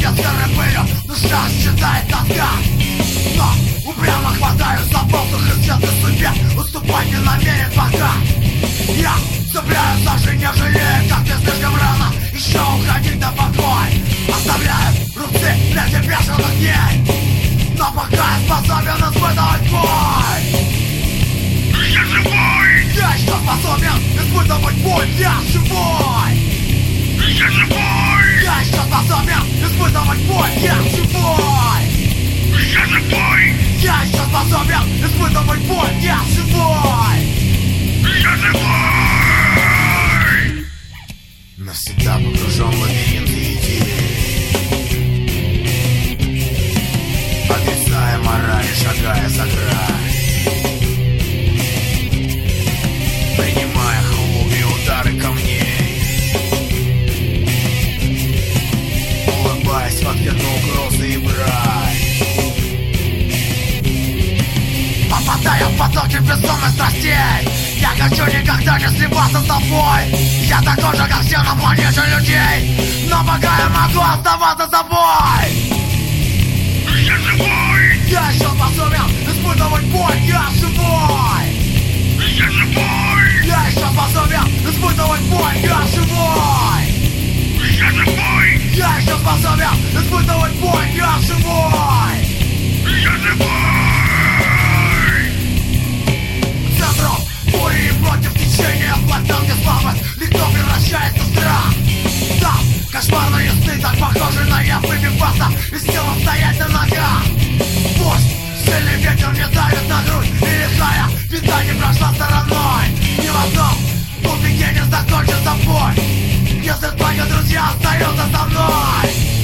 серой пылью, душа считает тоска. Но упрямо хватаю за воздух и светлой судьбе уступать не намерен пока. Я цепляю за жизнь, не жалею, как ты слишком рано еще уходить на покой. Оставляю рубцы для тебя бешеных дней, но пока я способен испытывать боль. Я живой! Я еще способен испытывать боль, я живой! Я живой! Я еще способен испытывать боль, я живой! Я живой! Я еще способен испытывать боль, я живой! Я живой! Навсегда погружен в лабиринт идей, отрицая мораль, шагая за край, принимая холодные удары камней, улыбаясь в ответ на угрозы и брань. Попадая в потоки безумных страстей, я хочу никогда не сливаться с тобой. Я такой же, как все на планете людей, но пока я могу оставаться собой. Я живой! Я еще способен испытывать боль, я живой! Я живой! Я еще способен испытывать боль, я живой! Я живой! Я еще способен испытывать боль, я живой! Я живой! Центром бури против течения, платанки славы легко превращается в страх. Там кошмарные сны, так похожи на я, выбиваться из тела стоять на ногах. Пусть сильный ветер не давит на грудь, и лихая беда не прошла стороной. Ни в одном тупике не закончится боль, если твои друзья остаются со мной.